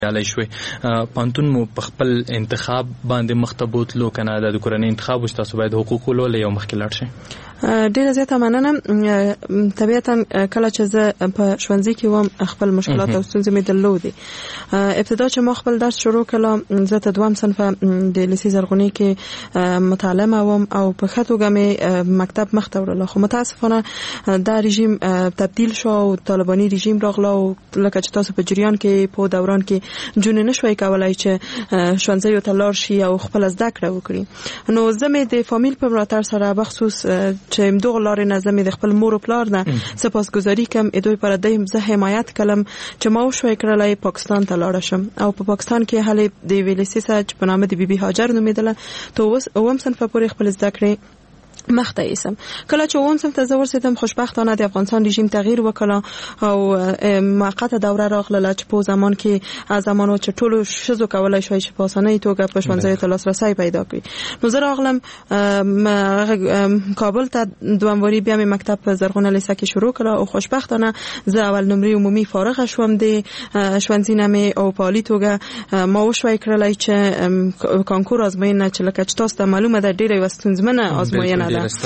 یالای شوي پانتون مو په خپل انتخاب باندې مختبوت لو کنه د کورنۍ انتخاب وشته تاسو باید حقوق ولول یو مخکې لاړ شي. ډیره زیاته مننه. طبیعتا کله چې زه په ښوونځي کې وم خپل مشکلات او ستونزې مې درلودې. ابتدا چې ما خپل درس شروع کړم زه ته دویم صنف د لیسې زرغونې کې متعلمه وم او په ښه توګه مې مکتب مخته وړله، خو متاسفانه دا رژیم تبدیل شو او طالباني رژیم راغله او لکه چې تاسو په جریان کې په دوران کې جون نشوي کولای چې ښوونځیو ته لاړ شي او خپل زده کړه وکړي. نو زه مې د فامیل په ملاتړ سره بخصوص چې دغه لارې نه زمې د خپل مور او پلار نه سپاسګزاري کوم دوی پر دې زه حمایت کړم چې ما وشوي کړلای پاکستان ته لاړ شم او په پاکستان کې هلې د ویلسي سچ په نامه د بیبي هاجر نومېدله ته اوس صنف پورې خپل زده کړې مخته ایسم. کله چې اوم صنف ته زه ورسېدم خوشبختانه د افغانستان رژیم تغییر وکړ او موقته دوره راغله چې په زمان کې زمانو چې ټولو شزو کولای شوی چې په اسانه توګه په ښوونځیو ته لاسرسی پیدا کړي. نو زه راغلم کابل ته دوامواري بیا مې مکتب په زرغونه لیسه کې شروع کړ او خوشبختانه زه اول نمرې عمومي فارغ شوم د ښوونځي نه مې او په عالي توګه ما وشوی کړلای چې کانکور ازموینه چې لکه چې تاسو ته معلومه ده ډېره ستونزمنه ازموینه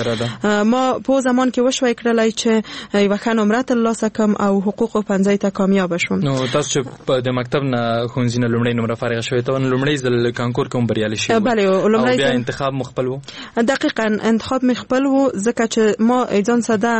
ما په زمان کې وشوي کړلای چې یو ښه نمره ترلاسه کړم او حقوق پنځه ته کامیاب شوم. نو تاسو چې د مکتب نه ښوونځي نه لومړی نمره فارغ شوی ته لومړی ځل کانکور کوم بریالي شوی؟ بله لومړی بیا انتخاب مخبل وو. دقیقاً انتخاب مخبل وو ځکه چې ما ځان ساده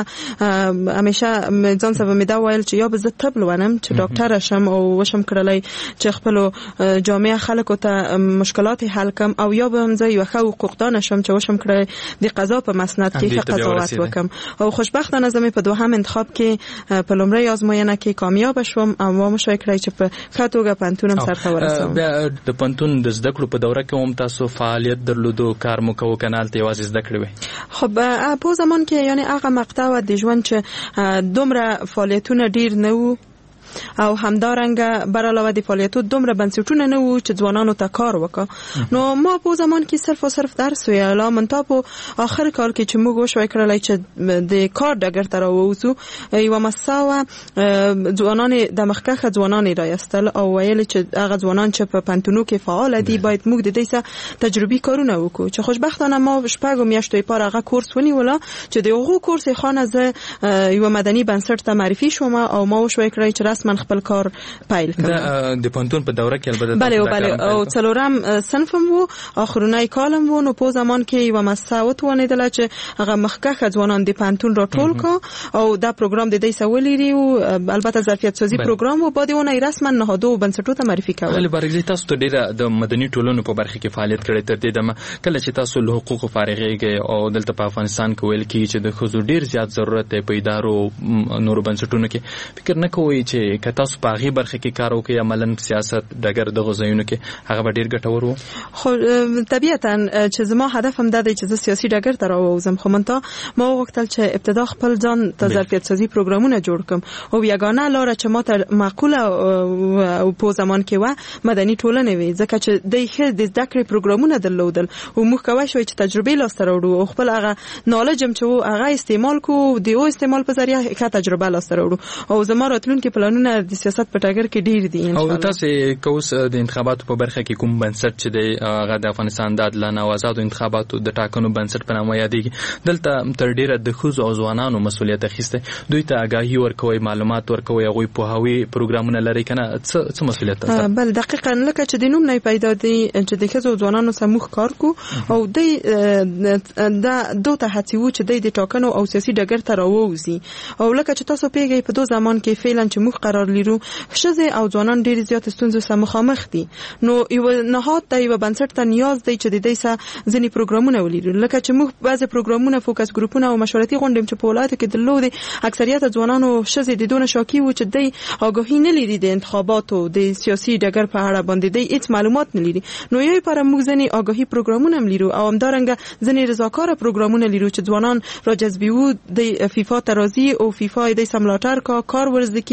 همیشه ځان ساده مې دا ویل چې یا به زه طب لولم چې ډاکټر شم او وشم کړلای چې خپل جامعه خلکو ته مشکلات حل کم او یا به هم زه یو ښه حقوقدان شم چې وشم کړی د قضا په مسند کې قضاوت وکم او خوشبختانه زمي په دوهم انتخاب کې په لومړی ازموینه کې کامیاب شوم او ما مشوي کړی چې په ښه توګه پنتونم سرته ورسوم. بیا د پنتون د زده کړو په دوره کې هم تاسو فعالیت درلودو کار مو کوو کنال ته یوازې زده کړې وي؟ خب په زمان کې یعنی هغه مقطع د ژوند چې دومره فعالیتونه ډیر نه وو او همدارنګه بر علاوه د فعالیتو دومره بنسټونه نه وو چې ځوانانو ته کار وکړه. نو ما په زمان کې صرف او صرف درس ویلا منتها په آخر کال کې چې موږ وشوي کړلای چې د کار ډګر ته راووځو یو مساوه ځوانان د مخکخه ځوانان رايستل او ویل چې هغه ځوانان چې په پنتونو کې فعال دي باید موږ د دې څخه تجربي کارونه وکړو چې خوشبختانه ما شپږ میاشتې پر هغه کورس ونیوله چې دغه کورس خانه زه یو مدني بنسټ ته معرفي شوم او ما وشوي کړی چې من خپل کار پیل کړم. د پنتون په دوره کې البته بله او څلورم صنفم وو اخرونی کالم وو. نو په زمان کې یو مساوت ونیدله چې هغه مخکخه ځوانان د پنتون را ټول کا او دا پروګرام د دې سولېری او البته ظرفیت سازي پروګرام و بعد اونې رسما نهادو بنسټو ته معرفي کول. ولې برګزي تاسو ته ډیره د مدني ټولنو په برخه کې فعالیت کړی تر دې دمه کله چې تاسو له حقوقو فارغېږئ او دلته په افغانستان کې ویل کیږي چې د ښځو ډیر زیات ضرورت دی په ادارو نورو بنسټونو کې فکر نه کوئ چې که تاسو په هغه برخه کې کار وکړئ عملاً سیاست ډګر د غوځایونو کې هغه ډیر ګټور وو؟ خو طبیعتاً چې زما هدف هم دا دی چې زه سیاسي ډګر ته راووځم خو منتها ما وغوښتل چې ابتدا خپل ځان ته ظرفیت سازي پروګرامونه جوړ کړم او یګانه لاره چې ما ته معقوله او په زمان کې و مدني ټولنه وي ځکه چې د ښه د زده کړې پروګرامونه درلودل او موږ کولی شوی چې تجربې لاسته راوړو او خپل هغه نالج هم چې هغه استعمال کو د او استعمال په ذریعہ ښه تجربه لاسته راوړو او زما راتلونکي پلانونه د سیاست په ټاګر کې ډیر دي ان شاء الله. او تاسو کوس د انتخاباتو په برخه کې کوم بنسټ چې د افغانستان د عادلانه او آزادو انتخاباتو د ټاکنو بنسټ په نامه یادېږي دلته تر ډیره د ښځو او ځوانانو مسولیت اخیسته دوی ته آگاهي ورکوي معلومات ورکوي هغوی پوهاوي پروګرامونه لري کنه څه مسولیت تاسو؟ بل دقیقاً لکه چې د نوم نه پیدا دي چې د ښځو او ځوانانو سموخ کار کو او دا دوه هڅو چې د ټاکنو او سیاسي ډګر ته راووزي او لکه چې تاسو پیګي په دوه زمان کې فعلا چې موږ قرار لرو ښځې او ځوانان ډېر زیات ستونزو سره مخامخ دي. نو یو نهاد ته یو بنسټ ته نیاز دی چې د دې سره ځینې پروګرامونه ولري لکه چې موږ بعضې پروګرامونه فوکس ګروپونه او مشورتي غونډې چې په ولایتو کې درلودې اکثریت ځوانانو ښځې د دونه شاکي وو چې دوی آګاهي نه لري د انتخاباتو د سیاسي ډګر په اړه باندې دوی هیڅ معلومات نه لري. نو یو پر موږ ځینې آګاهي پروګرامونه هم لرو او همدارنګه ځینې رضاکاره پروګرامونه لرو چې ځوانان را جذبوي د فیفا ته راځي او فیفا د سملاتر کار ورزده کوي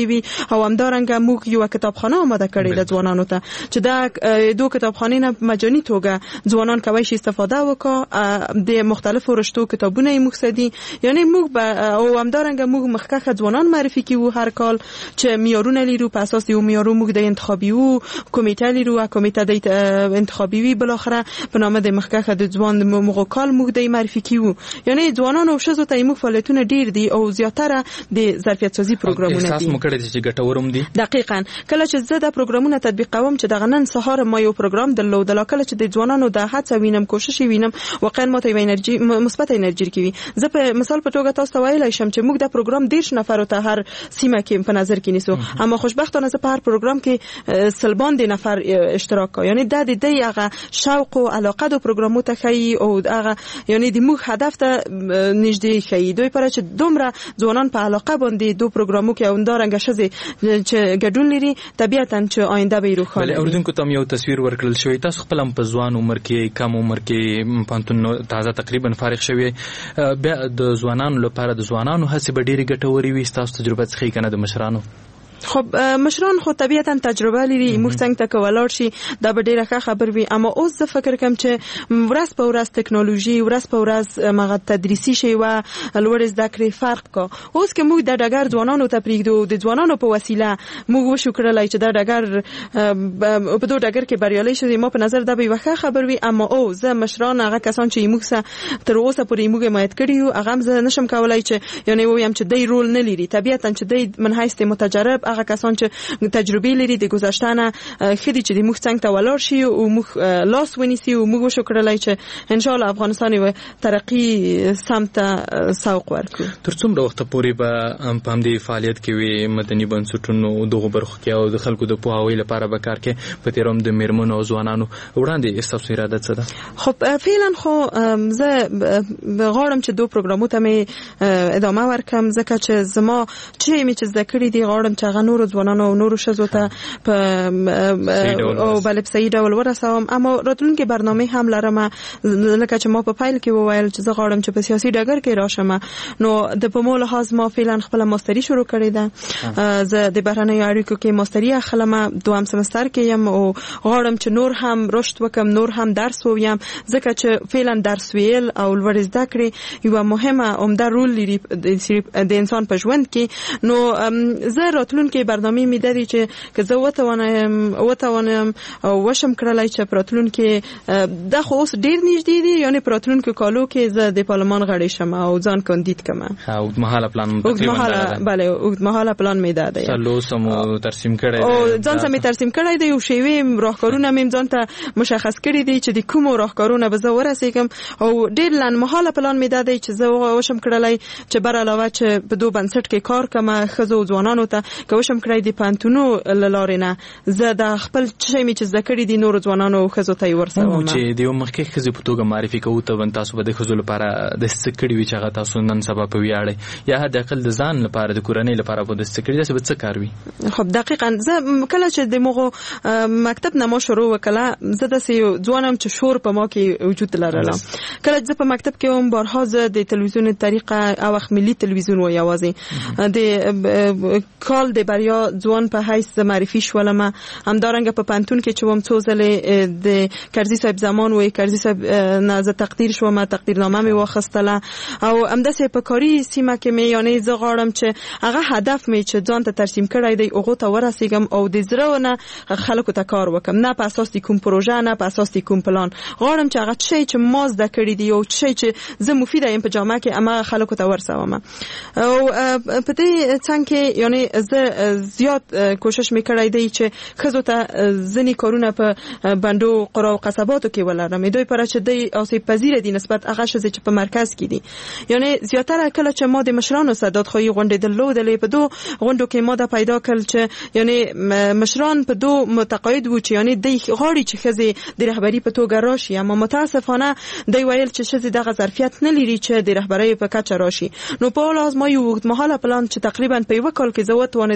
او همدارنګه موږ یو کتابخانه آماده کړې ده ځوانانو ته چې دا دوه کتابخانې نه مجاني توګه ځوانان کوي شي استفاده وکړي د مختلفو رشتو کتابونه یې موږ سدي یعنی موږ او همدارنګه موږ مخکخه ځوانان معرفي کوو هر کال چې معیارونه لرو په اساس یو معیارو موږ د انتخابیو کمیټه لرو کمیټه د انتخابیوي بل اخره په نامه د مخکخه د ځوان موږ کال موږ د معرفي کوو یعنی ځوانان او شزو ته موږ فعالیتونه ډیر دي او زیاتره د ظرفیت سازي پروګرامونه دي احساس مو کړی چې ګټورم دي دقیقاً کله چې زه د پروګرامونه تطبیقوم چې د غنن سهار ما یو پروګرام درلود کله چې د ځوانانو د هڅه وینم کوشش وینم واقعا ماته یو انرژي مثبت انرژي کوي زه په مثال په توګه تاسو ته ویلای شم چې موږ د پروګرام 10 نفر ته هر سیمه کې په نظر کې نیسو اما خوشبختانه زه په هر پروګرام کې سلبان د نفر اشتراک کوي یعنی د دې هغه شوق او علاقه د پروګرامو ته کوي او هغه یعنی د موږ هدف ته نږدې کوي دوی پر چې دومره ځوانان په علاقه باندې دوه پروګرامو کې اوندارنګ شزي چې ګډون لري طبيعتاً چې آینده به روښانه وي. اوریدونکو ته یو تصویر ورکړل شوی تاسو خپل په ځوان عمر کې کم عمر کې پانتون تازه تقریبا فارغ شوی بیا د ځوانانو لپاره د ځوانانو هڅې به ډېری ګټوري وي تاسو تجربه څخه کنه د مشرانو خب مشران خو طبيعتاً تجربه لري موږ څنګه ته کولای شي دا به ډیره ښه خبر وي اما اوس زه فکر کوم چې ورځ په ورځ ټکنالوژي ورځ په ورځ مغه تدریسي شي و لوړ زده کړې فرق کو اوس که موږ د ډګر ځوانانو ته پریږدو د ځوانانو په وسیله موږ وشو کړلای چې د ډګر په دوه ډګر کې بریالي شي ما په نظر دا به یو ښه خبر وي اما او زه مشران هغه کسان چې موږ سره تر اوسه پورې موږ حمایت کړیو هغه زه نشم کولای چې یعنی وایم چې دای رول نه لري طبيعتاً چې دای من حیث متجرب هغه کسان چې تجربه لري د گذشتهنه خدي چې د موږ څنګه ته ولر شي او موږ لاس ونیسي او موږ شو کړلای چې ان شاء الله افغانستان یو ترقی سمت سوق ورکړي تر څومره وخت پورې به په دې فعالیت کې وي مدني بنسټونو دغه برخو کې او د خلکو د پوهاوي لپاره به کار کوي په تیروم د میرمنو او ځوانانو وړاندې استاسو اراده څه ده خب فعلا خو زه غواړم چې دوه پروګرامو ته مې ادامه ورکم ځکه چې زما چې ذکر دي غواړم چې غنور ځوانانو او نورو شزو ته په او بل په صحیح ډول ورسوم اما راتلونکي برنامه هم لرم لکه چې ما په فایل کې وویل چې زه غواړم چې په سیاسي ډګر کې راشم نو د په مول لحاظ ما فعلا خپل ماستری شروع کړی ده زه د بهرنیو اړیکو کې ماستری اخلم دوام سمستر کې یم او غواړم چې نور هم رشد وکم نور هم درس وویم ځکه چې فعلا درس ویل او لوړ زده کړې یو مهمه عمده رول لري د انسان په ژوند کې نو زه راتلونکي برنامه می دادی چې زه وتوانم او وشم کړلای چې پراتلونکي د خو اوس ډیر نږدې دي یعنی پراتلونکي کالو کې زه د پارلمان غړی شم او ځان کاندید کما او مهاله پلان تقریبا بله او مهاله پلان می داده چلو سمو ترسیم کړی او ځان سمې ترسیم کړی دی او شیوی راهکارونه مې ځان ته مشخص کړی دی چې د کوم راهکارونه به زه ورسېږم او ډیر لن مهاله پلان می داده چې زه وشم کړلای چې بر علاوه چې په دوه بنسټ کې کار کوم خزو ځوانانو ته کوشم کړی دی پانتونو لارینه زه د خپل چې می چې ذکر دي نور ځوانانو خزو ته ورسوم چې دیو مخکې خزو په توګه معرفي کوو ته تاسو به د خزو لپاره د سکړی وی چې هغه تاسو نن سبا په ویاړي یا د عقل د ځان لپاره د کورنۍ لپاره به د سکړی داسې به څه کار وي خب دقیقاً زه کله چې د مغو مکتب نه ما شروع وکړه زه د ځوانم چې شور په ما کې وجود لرله کله چې په مکتب کې هم بارها زه د تلویزیون طریقه او ملي تلویزیون و یوازې د کال د بریا ځوان په حیث معرفي شولم همدارنګه په پانتون کې چې وم څو ځله د کرزي صاحب زمان وې کرزي صاحب نه ز تقدیر شوم تقدیرنامه مې واخستله او همداسې په کاری سیمه کې مې یعنی زه غواړم چې هغه هدف مې چې ځان ته ترسیم کړی دی هغه ته ورسېږم او د زړه نه خلکو ته کار وکم نه په اساس د کوم پروژه نه په اساس د کوم پلان غواړم چې هغه شی چې ما زده کړی دی او شی چې زه مفید یم په جامعه کې اما خلکو ته ورسوم او په دې څنګه یعنی زه زیات کوشش میکړای دی چې خزو ته ځنی کارونه په بندو قرا او قصباتو کې ولرم دوی پر چې دی اوسې پذیر دي نسبت هغه شې چې په مرکز کې دي یعنی زیاتره کله چې ما د مشرانو سادات خوې غونډې درلودلې په دوه غونډو کې ما د پیدا کړل چې یعنی مشران په دوه متقاعد وو چې یعنی د غاړي چې خزي د رهبری په توګه راشي اما متاسفانه دی ویل چې شې دغه ظرفیت نه لري چې د رهبری په کچه راشي نو په لازم یو وخت مهاله پلان چې تقریبا په یو کال کې زوت ونه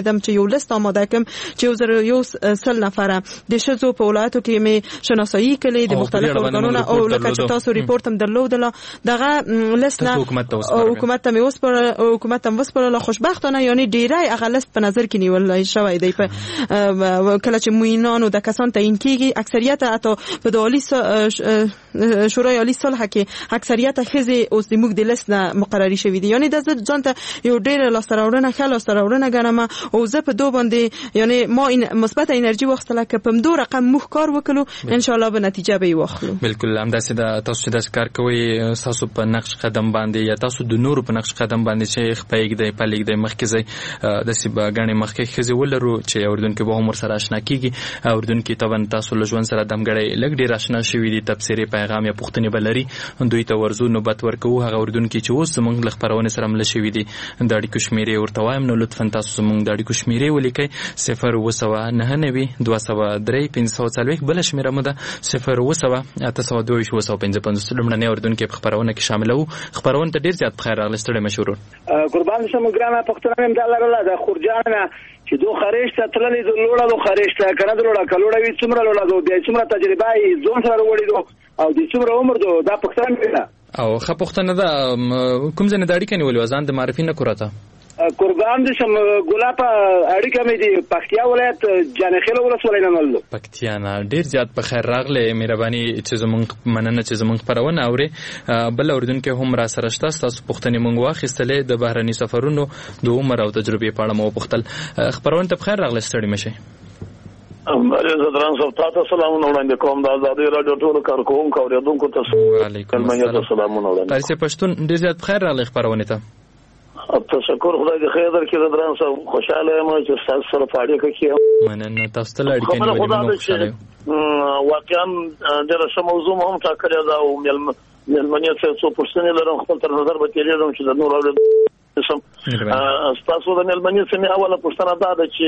دم چې یو لیست آماده کوم چې یو سل نفره د شذو په ولایتو کې مې شناسایی کړي د مختلفو ارګانونو او لکه چې تاسو ریپورت هم درلودله دغه لیست نه حکومت ته مې وسپارله خوشبختانه یعنی ډیری هغه لیست په نظر کې نیول شوی دی په کله چې موینانو د کسان تعیین کیږي اکثریت حتی په دالی شورای عالی صلح کې اکثریت خزي اوس د موږ د لیست نه مقرری شوی دی یعنی د ځان ته یو ډیر لاسراوړنه خلاصراوړنه ګنمه او زه په دوه باندې یعنی ما این مثبت انرژي واخستله که په دو رقم مخ کار وکړو ان شاء الله به نتیجه به واخلو. بالکل همداسې د تاسو د کار کوي تاسو په نقش قدم باندې یا تاسو د نورو په نقش قدم باندې چې خپېګ دی پلیګ دی مخکې د سیبا غنې مخکې خزي ولرو چې اردن کې به هم سره آشنا کیږي اردن کې توان تاسو لژوند سره دمګړې لګ ډیر آشنا شوی دي تفسیری پیغام یا پښتني بلري دوی ته ورزو نوبت ورکو هغه اردن کې چې اوس موږ له خبرونه سره مل شوی دي د اړیکو شمیرې ورته وایم نو لطفا تاسو موږ د اړیکو شمیرې ولیکئ 0 293 540 بل شمیره مو ده 0 822 لمړنۍ اردن کې خبرونه کې شامل وو خبرونه ته ډیر زیات بخیر راغلی ستړي مشورو قربان شم ګرانه پښتنه هم دلاره د خورجانه چې دو خریش ته تللې د لوړو خریش ته کنه د لوړه کلوړه وی څومره لوړه دو د څومره تجربه یې ځون سره وړي دو او د څومره عمر دو دا پښتنه ده او خه پښتنه ده کوم ځنه داړي کني ولې ځان د معرفي نه کوراته قربان دې شم ګلاب اړیکه مې دی پکتیا ولایت جانخیل ولسوالۍ نه ملو پکتیا نه ډیر زیات په خیر راغله مهرباني چې زمونږ مننه چې زمونږ پرونه اوري بل اردن کې هم را سره شته تاسو پښتني مونږ واخیستلې د بهرني سفرونو د عمر او تجربه په اړه مو پختل خبرونه ته بخیر راغله ستړي مشه زدران صاحب تاسو سلامونه وړاندې کوم د آزادۍ رادیو ټول کارکونکو او اوریدونکو ته وعلیکم السلام تاسو پښتون ډیر زیات بخیر راغله خبرونه ته تشکر خدای دې خیر درکړي زدران صاحب خوشاله یم چې تاسو سره پاړې کوي مننه تاسو ته اړیکې نیولې مو خوشاله واقعا د رسم موضوع هم ټاکلې ده او ملمنې څه پرسنې لرم خپل تر نظر به تیریږم چې د نور سم تاسو د ملمنې څخه اوله پوښتنه ده چې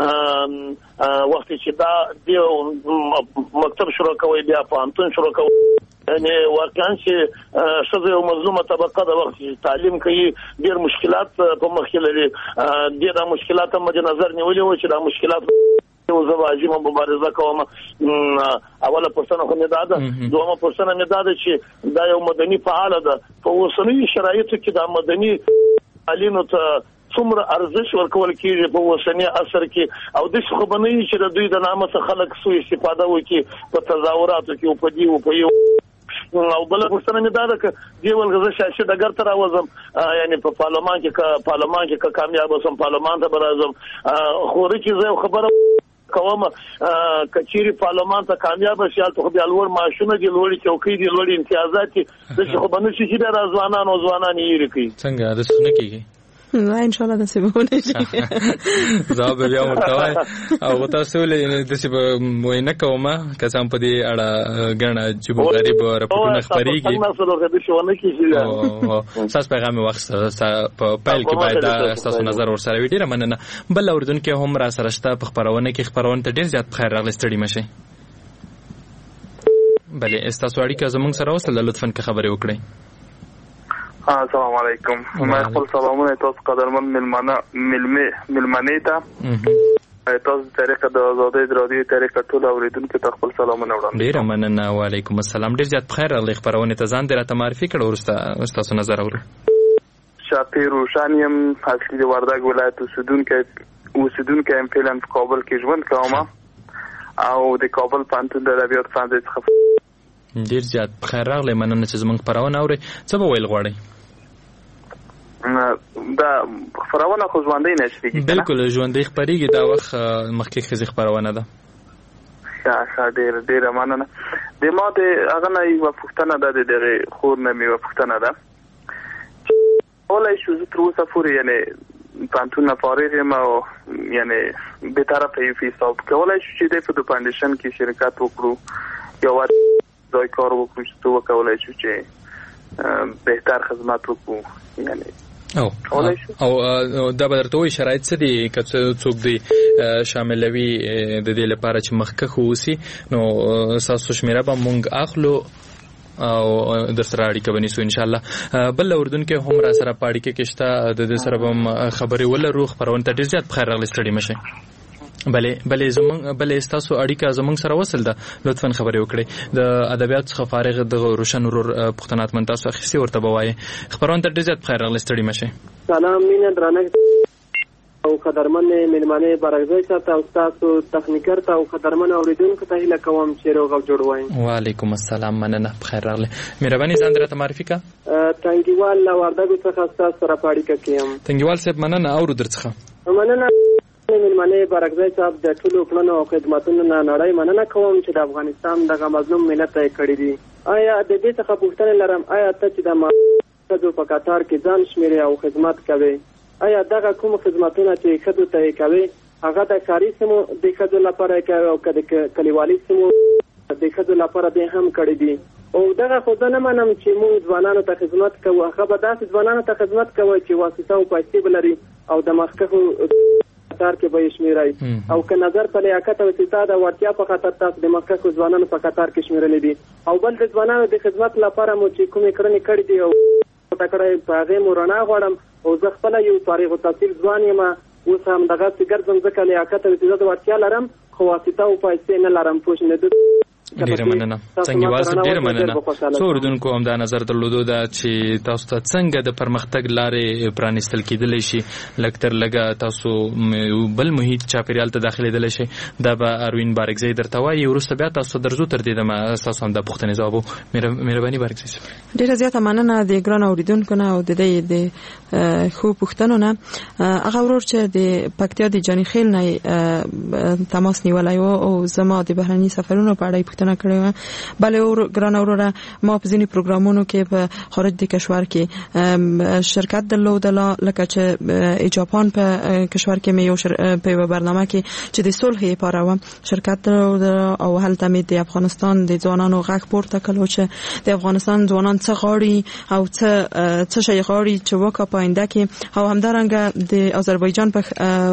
وخت چې دا د مکتب شروع کوي بیا پانتون شروع کوي یعنی واقعا چې شذ او مظلومه طبقه د وخت تعلیم کوي ډیر مشکلات په مخ کې لري ډیر مشکلات هم د نظر نیولې و چې دا مشکلات او زه واجب مبارزه کوم اوله پوښتنه خو نه ده دومره پوښتنه نه ده چې دا یو مدني فعال ده په اوسنۍ شرایطو کې دا مدني فعالینو ته څومره ارزښ ورکول کیږي په اوسنۍ عصر کې او د څه خبرې چې د دوی د نامه څخه خلک سوء استفاده وکړي په تظاهراتو کې او په دی او په یو او بل پوښتنه مې دا ده چې دی ولغه شاشه د ګر تر اوازم یعنی په پارلمان کې کامیاب اوسم پارلمان ته برازم خو رچې زه خبره کوم کچيري پارلمان ته کامیاب شي ته بیا لوړ ماشونه دي لوړ چوکۍ دي لوړ امتیازات دي د څه خو بنو شي د ځوانانو یې کوي څنګه د سونه کیږي نه ان شاء الله د سیمونه شي زه به بیا ورته او تاسو له د سی موینه کومه کسان په دې اړه غنه چې غریب راپورونه خبريږي تاسو پیغام وخت په پایل کې باید تاسو نظر ورسره ویډیو مننه بل اردن کې هم را سره شته په خبرونه کې خبرونه ته ډیر زیات خیر راغلی ستړي مشه بله تاسو اړیکه زموږ سره وصل لطفا که خبرې وکړئ السلام علیکم ما خپل سلامونه تاسو قدرمن ملمنې ته تاسو طریقه د آزادۍ رادیو طریقه ټول اوریدونکو ته خپل سلامونه وړاندې ډیر مننه وعلیکم السلام ډیر زیات بخیر راغلی خبرونه ته ځان درته معرفي کړو ورسته تاسو نظر اورئ شافي روشانیم اصلي د وردګ ولایت اوسیدونکو ام فعلا په کابل کې ژوند کوم او د کابل پانتون د ادبیات فاند څخه ډیر زیات بخیر راغلی مننه چې زمونږ خبرونه اورئ څه به ویل غواړئ دا خبرونه خو ژوندۍ نشته بالکل ژوندۍ خبرېږي دا وخت مخکې خزي خبرونه ده ښه ډیر مننه د ما د هغه نه یو پوښتنه ده دغه خور نه مې یو پوښتنه ده ولای شو زه تر اوسه پورې یعنی پانتون فارغ ما یعنی به طرف یو حساب کولای شو چې د فاندیشن کې شرکت وکړو یا ځای کار وکړو چې تو کولای شو چې بهتر خدمات وکړو یعنی او دا به درته وایي شرایط څه دي که څوک دی شاملوي د دې لپاره چې مخکښ واوسي نو ستاسو شمیره به مونږ اخلو او در سره اړیکه ونیسو ان شاء الله. بل اردن کې هم را سره پاړی کې کشته د سره به خبرې ولرو خبرونه ته ډیر زیات بخیر راغلی ستړي مشه. بلې تاسو اړیکه زمونږ سره وصل ده لطفا خبرې وکړئ. د ادبیات څخه فارغ د روشن ورور پښتنات من تاسو اخیستي ورته بوایي خبرونه ته ډیر زیات بخیر راغلی ستړي مشه. سلام مینه درنه او قدرمن ملمنه برګزای سره او تاسو تخنیکر ته او قدرمن اوریدونکو ته هیله کوم چې روغ او جوړ وای. وعلیکم السلام مننه بخیر راغلی. مهرباني ځان درته معرفي کا. تنګیوال لا وردګو څخه تاسو سره پاړی کوم. تنګیوال صاحب مننه او درڅخه. مننه ملمنه برګزای صاحب د ټولو پلانو او خدماتونو نه نړۍ مننه کوم چې د افغانستان دغه مظلوم ملت ته کړی دي. آیا د دې څخه پوښتنه لرم آیا ته چې د ماده په قطار کې ځان شمیرې او خدمات کوي آیا دغه کوم خدماتونه چې خدو ته کوي هغه د کاری سمو د خدو لپاره کوي او د کلیوالي سمو د خدو لپاره به هم کړی دي او دغه خو نه منم چې موږ ځوانانو ته خدمت کوو هغه به داسې ځوانانو ته خدمت کوي چې واسطه او پیسې بلري او د مخکخو قطار کې به شمیرای او که نظر په لیاقت او استعداد او ورتیا په خاطر تاسو د مخکخو ځوانانو په قطار کې شمیرلې دي او بل د ځوانانو د خدمت لپاره مو چې کومې کړنې کړې دي او تکړه په هغه مورنا غواړم او زه خپل یو فارغ التحصیل ځوان یم اوس هم دغه څنګه ځکه لیاقت او استعداد ورتیا لرم خو واسطه او پیسې نه لرم پوښ نه ډیره مننه. څنګه واسه ډیره مننه. څو اردوونکو هم دا نظر درلودو دا چې تاسو ته څنګه د پرمختګ لارې پرانیستل کېدلی شي لکتر لګه تاسو بل محیط چاپیریال ته داخليدل شي دا به اروین بارګزی درته وایي ورسته بیا تاسو درځو تر دې د تاسو هم د پښتنې جواب مهرباني بارګزی. ډیره زیاته مننه د ګران اوریدونکو نه او د خو پښتنو نه. هغه ورور چې د پکتیا د جانی خیل نه تماس نیولای او زما د بهرني سفرونو په اړه پوښتنه کړې و. بلې ګران اوروره ما په ځینې پروګرامونو کې په خارج د کشور کې شرکت درلودله لکه چې جاپان په کشور کې مې یو په برنامه کې چې د صلح لپاره و شرکت درلودله او هلته مې د افغانستان د ځوانانو غږ پورته کړو چې د افغانستان ځوانان څه غواړي او څه شي غواړي چې وکړي په آینده کې او همدارنګه د آذربایجان په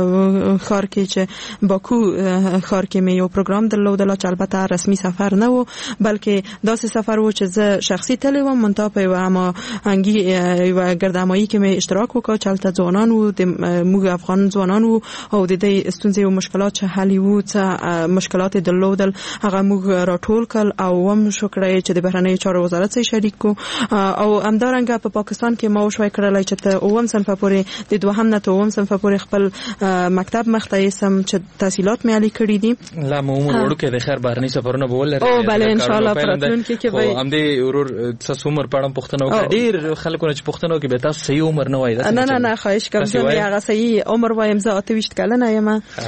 ښار کې چې باکو ښار کې مې یو پروګرام درلودله چې البته رسمي سفر نه و بلکې داسې سفر و چې زه شخصي تللی وم منتها په یوه هماهنګي یوه ګردهمایي کې مې اشتراک وکړ چې هلته ځوانان وو موږ افغان ځوانان وو او د دې ستونزې او مشکلات چې حل وو څه مشکلات یې درلودل هغه موږ راټول کړل او هم شو کړی چې د بهرنیو چارو وزارت سره شریک کو او همدارنګه په پاکستان کې ما وشوی کړلی چې ته اووم صنف پورې د دوهم نه اووم صنف پورې خپل مکتب مخته سم چې تحصیلات مې علی کړی دي. لا مو وړو کې د خیر بهرني سفرونه به ولري او بل ان شاء الله پراتلونکي کې به هم دې ورور تاسو عمر پړم پښتنو کې ډیر خلکو چې پښتنو کې به تاسو صحیح عمر نه وایي. نه خواهش کوم چې هغه صحیح عمر وایم زه 28 کلنه یم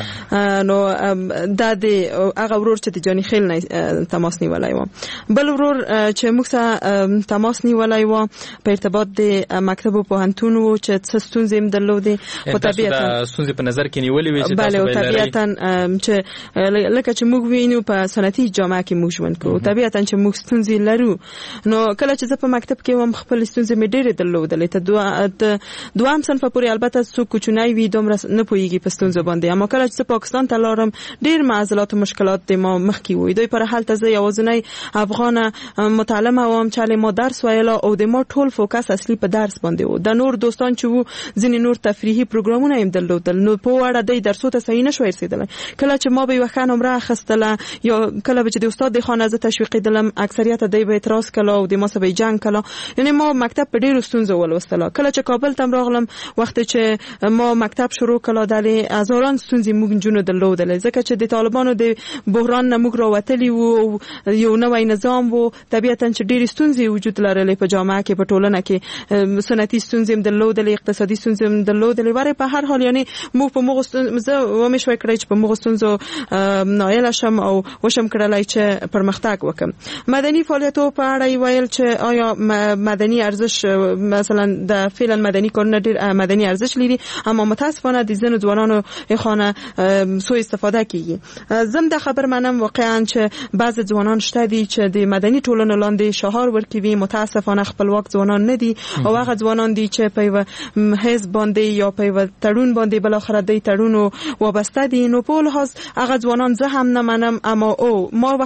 نو دا د هغه ورور چې د جانی خیل نه تماس نیولای و. بل ورور چې موږ سره تماس نیولای و په ارتباط د مکتب په هنتون و چې څه ستونزې هم درلودې خو طبيعتا ستونزې په نظر کې نیولې وي چې تاسو به طبيعتا چې لکه چې موږ وینو په سنتي جامعه کې موږ ژوند کوو طبيعتا چې موږ ستونزې لرو نو کله چې زه په مکتب کې وم خپل ستونزې مې ډېرې درلودلې ته دوام صنف پورې البته څو کوچنی وي دومره نه پوهیږي په ستونزو باندې اما کله چې پاکستان ته لاړم ډېر معضلات او مشکلات د ما مخکې وي دوی پر حالت زه یوازینی افغان متعلم وم چې ما درس ویل او د ما ټول فوکس اصلي په درس باندې و د نور دوستان چې وو ځینې نور تفریحي پروګرامونه هم درلودل نو په وړه د درسو ته صحیح نشو رسیدل کله چې ما به یو ښه نمره اخیستله یا کله چې د استاد د خانه زه تشویق دلم اکثریت دای به اعتراض کله او د ما سره جنگ کله یعنی ما مکتب په ډیرو ستونزو ولوستله کله چې کابل ته راغلم وخت چې ما مکتب شروع کله د هزاران ستونزې موږ جنو درلودل ځکه چې د طالبانو د بحران نه موږ راوتلی وو یو نوې نظام وو طبيعتا چې ډېر ستونزې وجود لرلې په جامعه کې په ټولنه کې سنتي ستونزې هم درلودل اقتصادي ستونزې هم درلودل وره په هر حال یعنی موږ په موږ زه ومه شوي کړی چې په موږ ستونزو نایل شم او وشم کړلای چې پرمختګ وکم مدني فعالیتو په اړه ویل چې آیا مدني ارزش مثلا د فعلا مدني کارونه ډېر مدني ارزش لري اما متاسفانه د زنو ځوانانو خانه سوء استفاده کوي زم د خبر منم واقعا چې بعض ځوانان شته دي چې د مدني ټولنو لاندې شهار ورکوي متاسفانه خپلواک ځوانان نه دي او هغه ځوانان دي چې په حزب باندې یا په تړون باندې بل اخر د تړونو وابسته دي نو په لحاظ هغه ځوانان زه هم نه منم اما او ما وخت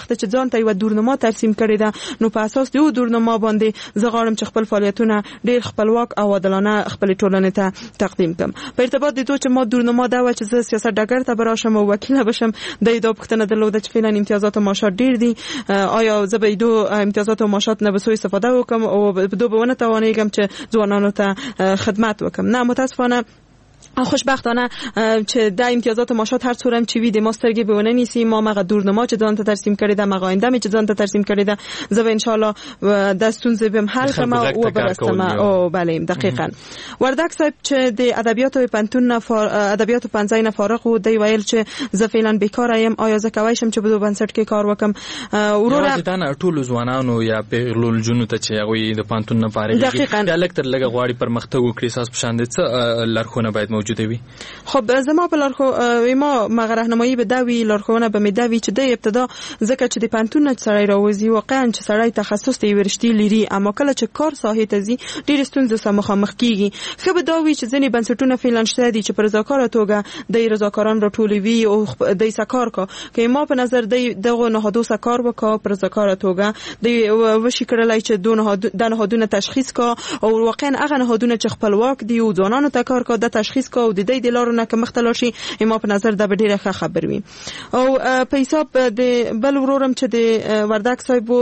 وخت چې ځان ته یو دورنما ترسیم کړی ده نو په اساس د دورنما باندې زه غواړم چې خپل فعالیتونه ډیر خپلواک او عادلانه خپل ټولنې ته تقدیم کړم. په ارتباط د دوی چې ما دورنما دا و چې زه سیاست ډګر ته براشم او وکیل بشم د دا پښتنه درلوده چې فعلا امتیازات او معاشات ډیر دي. آیا زه به دو امتیازات او معاشات نه به سوء استفاده وکم او به دو به ونه توانېږم چې ځوانانو ته خدمت وکم؟ نه، متاسفانه خوشبختانه چې د امتیازات معاشات هر څورم چې وي د ماسترګي به ونه نیسی. ما مغه دورنما چې ځان ته ترسیم کړی دا مغاینده می چې ځان ته ترسیم کړی دا زه به ان شاء الله د ستونزې به حل کوم او برسم. او بله دقیقاً وردک صاحب چې د ادبیات او پنتون ادبیات پنځای نه فارغ و دی ویل چې زه فعلا بیکار یم، آیا زه کوای شم چې په دوه بنسټ کې کار وکم؟ وروره دا نه ټول ځوانانو یا پیغلول جنو ته چې هغه د پنتون نه فارغ دي یا لکتر لګه غواړي پرمختګ وکړي اساس پښاند څه لارښوونه باید موجوده وي؟ خب زما په ما مغه راهنمایي به دوی لارښوونه به می دوی چې د ابتدا ځکه چې د پنتون نه سړی راوځي واقعا چې سړی تخصص ته ورشتي لري اما کله چې کار ساحه ته ځي ډېر ستونزې سره مخامخ کیږي. خو به دوی چې ځنی بنسټونه فعلا شته دي چې پر رضاکار توګه د رضاکاران راټولوي او د سکار کا که ما په نظر دغه نهادو سکار وکا پر رضاکار توګه د وشي کړلای چې د نهادونه تشخیص کا او واقعا هغه نهادونه چې خپلواک دي او ځوانانو ته کار کا د تشخیص کا او د لارونه که مختلاشي ما په نظر د ډیره ښه خبر وي. او په حساب د بل ورورم چې د وردک صاحب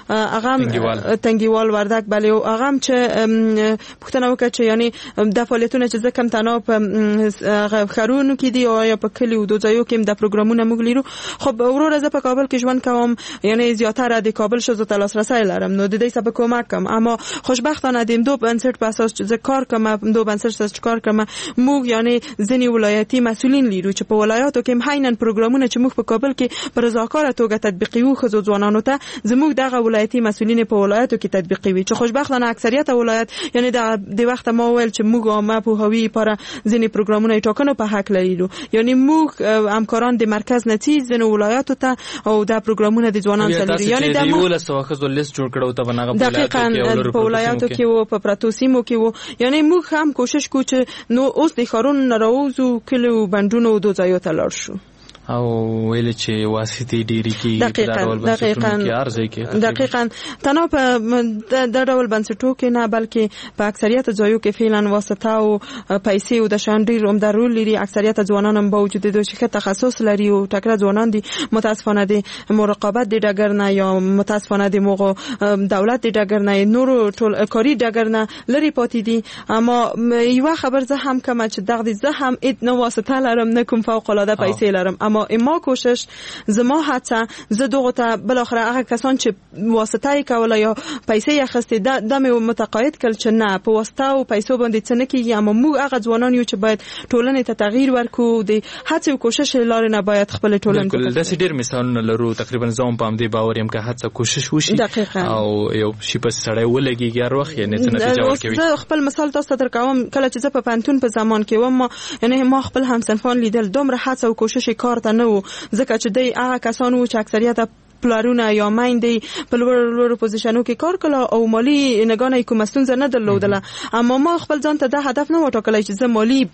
هغه تنګیوال وردک بل او هغه چې پښتنه وکړه چې یعنی د فعالیتونو چې ځکه تنها په خرونو کې دي او یا په کلی او دوزایو کې د پروګرامونو موږ لرو. خو ورور زه په کابل کې ژوند کوم یعنی زیاتره د کابل شوزو ته لاسرسي لرم نو د دې سبب کومک کوم اما خوشبختانه د دو بنسټ په اساس چې کار کوم دو بنسټ چې کار کوم موږ یعنی ځنی ولایتي مسؤلین لرو چې په ولایاتو کې هاینن پروګرامونه چې موږ په کابل کې پر رضاکار توګه تطبیقي وو خو ځوانانو ته زموږ دغه ولایتي مسؤلین په ولایاتو کې تطبیقي وي چې خوشبختانه اکثریت ولایت یعنی د وخت ما ویل چې موږ عامه په هوی پر ځنی پروګرامونه ټاکنو په حق لرو یعنی موږ همکاران د مرکز نتیز ځنی ولایاتو ته او د پروګرامونه د ځوانانو ته لري یعنی د یو لسو خزو لیست جوړ کړو ته ونغه په ولایاتو کې او په پراتوسیمو کې وو یعنی موږ هم کوشش کوو چې نو اوس د خارون راوځو کلو بندونو دوزایو ته لاړ شو او ویل چې واسطي ډیری کې د ډول بنسټونو کې ارزي کې دقیقاً تنه په د ډول بنسټو کې نه بلکې په اکثریت ځایو کې فعلا واسطه او پیسې او د شان ډیر هم درول لري. اکثریت ځوانان هم باوجود د شي تخصص لري او ټکر ځوانان دي متاسفانه د مراقبت د ډګر نه یا متاسفانه د موغه دولت د ډګر نه نور ټول کاری ډګر نه لري پاتې دي. اما یو خبر زه هم کوم چې دغه زه هم ادنه واسطه لرم نه کوم فوق العاده پیسې لرم ما کوشش زما هڅه زه دغه ته بل اخر هغه کسان چې واسطه کوله یا پیسې اخستې د مې متقاعد کړ چې نه په واسطه او پیسو باندې څه نه کیږي اما موږ هغه ځوانان یو چې باید ټولنې ته تغییر ورکړو د هڅې او کوشش لاره نه باید خپل ټولنه ته د ډیر مثالونه لرو تقریبا زوم پام دی باور يم که هڅه کوشش وشي او یو شي په سړی ولګي هر وخت یې نه نتیجه ورکوي. زه خپل مثال تاسو ته درکوم کله چې زه په پنتون په زمان کې وم یعنی ما خپل همصنفان لیدل دومره هڅه او کوشش کار ته نه ځکه چې د هغه کسانو چې اکثریت پلارونه یا مایندې په لوړ پوزیشنو کې کار کړه او مالی نگانه کوم ستونزه نه درلودله اما ما خپل ځان ته د هدف نه وټاکلای چې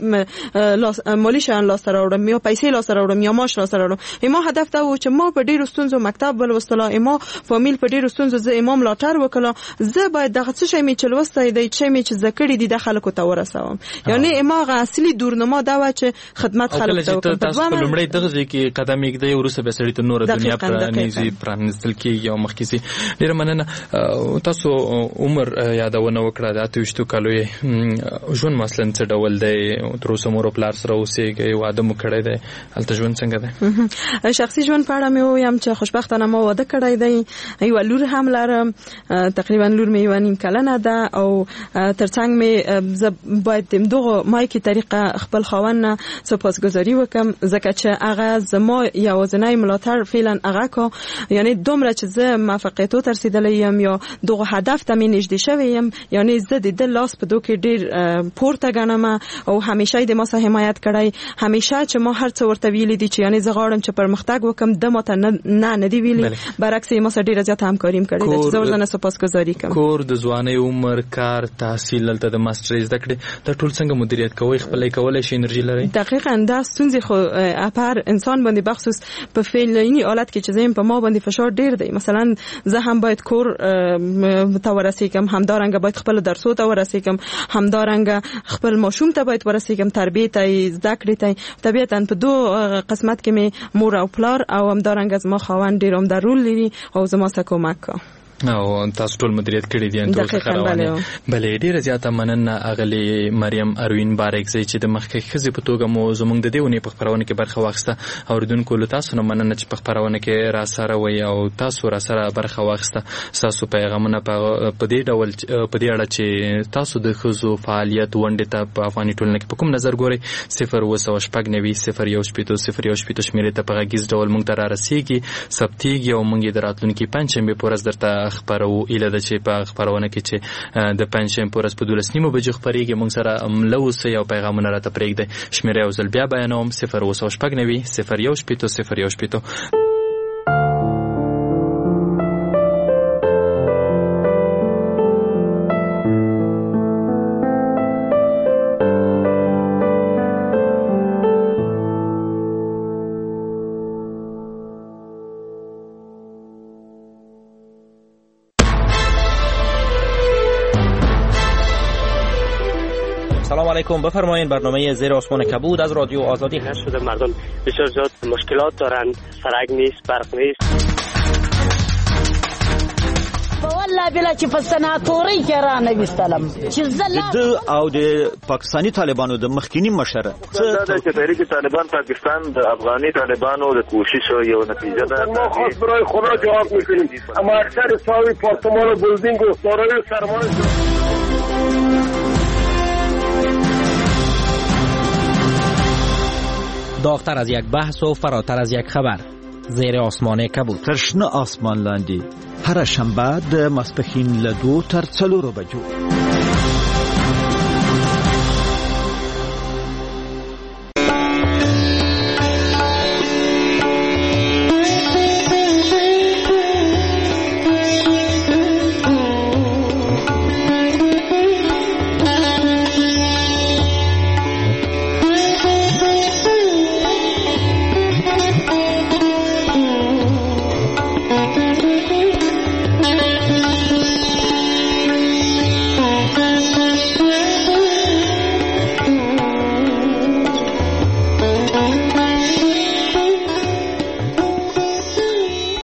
زه مالی شان لاس راوړم یا پیسې لاس راوړم یا ماش لاس راوړم. ما هدف دا و چې ما په ډیرو ستونزو مکتب ولوستله ما فامیل په ډیرو ستونزو زه امام لاټر وکړه زه باید دغه څه شی می چلوستای دی چې می چې ذکر دي د خلکو ته ورسوم یعنی ما غ اصلي دورنما دا و چې خدمت خلکو ته وکړم. تاسو په لومړی دغه ځکه قدم یې د ورسره به سړی ته نور دنیا پرانیزي پرانستل کې یو مخکې سي ډیر مننه. تاسو عمر یادونه وکړه د 28 کالو ژوند مثلا څه ډول دی تر اوسه مور پلار سره اوسېږي واده مو کړی دی هلته ژوند څنګه دی؟ شخصي ژوند په اړه مې وایم چې خوشبختانه ما واده کړی دی یو لور هم لرم تقریبا لور مې 1.5 کلنه ده او ترڅنګ مې باید د دغه مایکی طریقه خپل خاوند نه سپاسګزاري وکم ځکه چې هغه زما یوازینی ملاتړ فعلا هغه کو یعنی دومره چې زه موفقیت ته رسیدلې یم یا دغه هدف ته مې نږدې شوی یم یعنی زه د لاس په دوه کې ډیر پورته غنم او همیشه د ما سره حمایت کړی همیشه چې ما هر څه ورته ویلي دي چې یعنی زه غواړم چې پرمختګ وکم د ماته نه دی ویلي برعکس ما سره ډیر زیات همکاري کړې ده چې زه ورته سپاسګزاري کوم. کور د ځواني عمر کار تحصیل دلته د ماستر زده کړې د ټول څنګه مدیریت کوي خپلې کولای شي انرژي لري؟ دقیقاً دا ستونزې خو اپر انسان باندې بخصوص په فعلینی حالت کې چې زم په ما باندې باندې فشار ډیر دی. مثلا زه هم باید کور ته ورسېږم، همدارنګه باید خپل درسو ته ورسېږم، همدارنګه خپل ماشوم ته باید ورسېږم، تربیه ته، زده کړې ته. طبیعتا په دوه قسمت کې مې مور او پلار او همدارنګه زما خاوند ډیر عمده رول لري او زما سره کومک کوي. او تاسو ټول مدیریت کړی دي ان ټول خبرونه. بلې ډیره زیاته مننه اغلی مریم اروین بارکزی چې د مخکې خزي په توګه مو زموږ د دیونی په خبرونه کې برخه واخیسته. اوریدونکو له تاسو نه مننه چې په خبرونه کې را سره وي او تاسو را سره برخه واخیسته. تاسو پیغامونه په دې ډول په دې اړه چې تاسو د خزو فعالیت ونډه ته په افغاني ټولنه کې په کوم نظر ګوري 0 شمیرې ته په غږیز ډول مونږ ته را رسیږي، ثبتېږي او مونږ د راتلونکي پنځشنبه په ورځ درته خبرو اله د چې په خبرونه کې چې د پنځشنبه په ورځ په 12:30 بجو خبرېږي. موږ سره ملو سه یو پیغامونه راته پرېږدي. شمیره او زل بیا بیانوم 0 سلام علیکم. بفرمایید. برنامه زیر آسمان کبود از رادیو آزادی هست شده. مردم بسیار زیاد مشکلات دارن، سرک نیست، برق نیست. والله بلا چې په سناتوري کې را نوستلم چې د او د پاکستانی طالبانو د مخکینی مشر څه د تحریک طالبان پاکستان د افغاني طالبانو د کوشش یو نتیجه ده. ما خاص برای خدا جواب میکنیم، اما اکثر ساوی پارتمان و بلدینگ و دارای سرمایه داغتر از یک بحث و فراتر از یک خبر. زیر آسمان کبود. ترشنه آسمان لاندی. هر شنبه د ماسپښین له 2 تر 4 بجو.